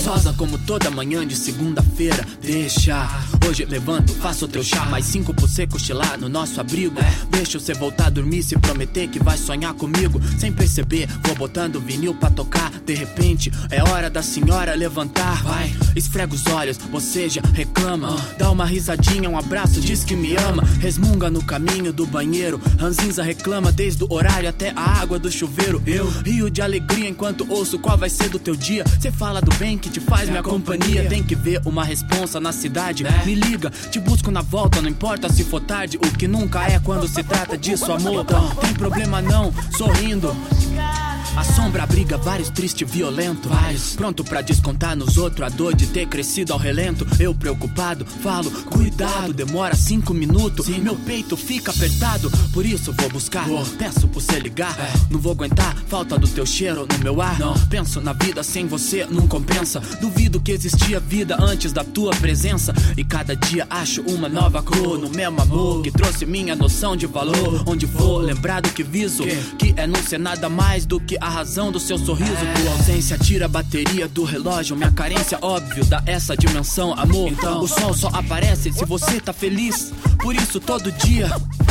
preguiçosa como toda manhã de segunda-feira. Deixa, hoje levanto, faço teu chá. Mais 5 pra você cochilar no nosso abrigo. Deixa você voltar a dormir, se prometer que vai sonhar comigo. Sem perceber, vou botando vinil pra tocar. De repente, é hora da senhora levantar. Vai, esfrega os olhos, boceja, reclama. Dá uma risadinha, um abraço, diz que me ama. Resmunga no caminho do banheiro. Ranzinza reclama desde o horário até a água do chuveiro. Eu rio de alegria enquanto ouço qual vai ser do teu dia. Cê fala do bem que te faz minha companhia. Tem que ver uma responsa na cidade. Me liga, te busco na volta, não importa se for tarde. O que nunca é quando se trata disso, amor. Tem problema não, sorrindo. A sombra abriga vários tristes violentos. Pronto pra descontar nos outros a dor de ter crescido ao relento. Eu preocupado, falo, cuidado. Demora 5 minutos, meu peito fica apertado. Por isso vou buscar, peço pra você ligar. Não vou aguentar falta do teu cheiro no meu ar. Não. Penso na vida sem você, não compensa. Duvido que existia vida antes da tua presença. E cada dia acho uma nova cor no mesmo amor que trouxe minha noção de valor. Onde for, lembrado que viso que é não ser nada mais do que a razão do seu sorriso. Tua ausência tira a bateria do relógio. Minha carência, óbvio, dá essa dimensão, amor. Então o sol só aparece se você tá feliz. Por isso todo dia